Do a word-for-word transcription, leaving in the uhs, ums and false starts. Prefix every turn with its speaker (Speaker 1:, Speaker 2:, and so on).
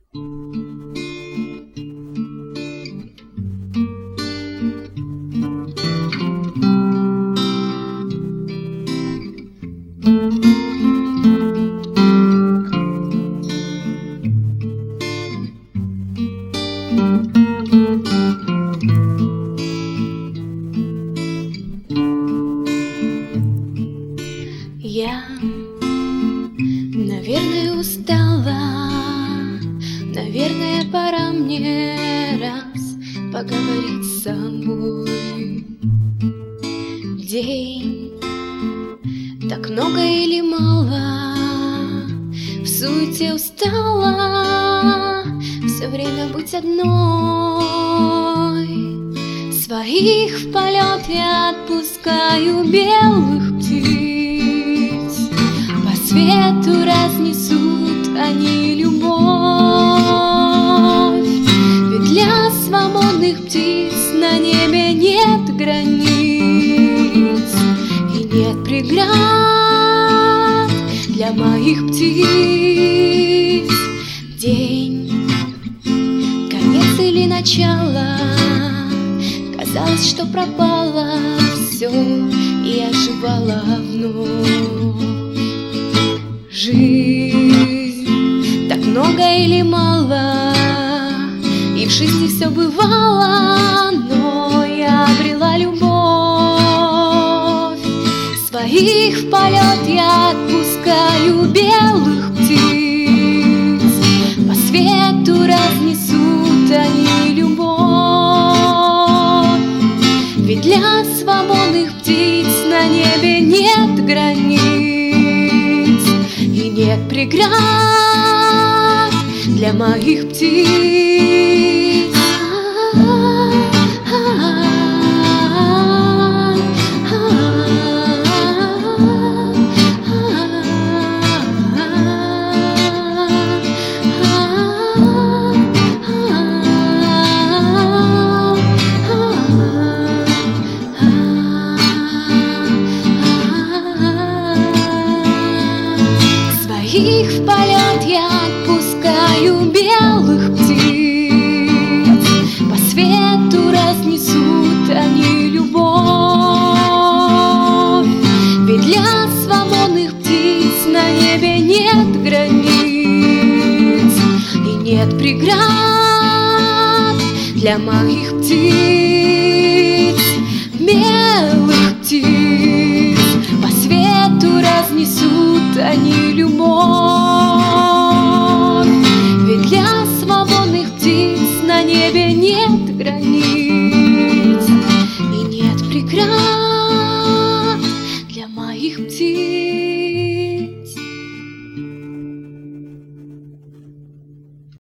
Speaker 1: Я, наверное, устала, наверное, пора мне раз поговорить с собой. День, так много или мало, в суете устала все время быть одной. Своих в полет я отпускаю белых птиц, по свету разнесут они любовь. Ведь для свободных птиц на небе нет границ и нет преград для моих птиц. День, конец или начало, казалось, что пропало все и оживало вновь. Жизнь, так много или мало, и в жизни все бывало, но я обрела любовь. Своих в полет я отпускаю белых птиц, по свету разнесут они любовь. Ведь для свободных птиц на небе нет границ и нет преград для моих птиц. Их в полет я отпускаю белых птиц, по свету разнесут они любовь. Ведь для свободных птиц на небе нет границ и нет преград для моих птиц. Белых птиц, по свету разнесут они любовь. Ведь для свободных птиц на небе нет границ и нет преград для моих птиц.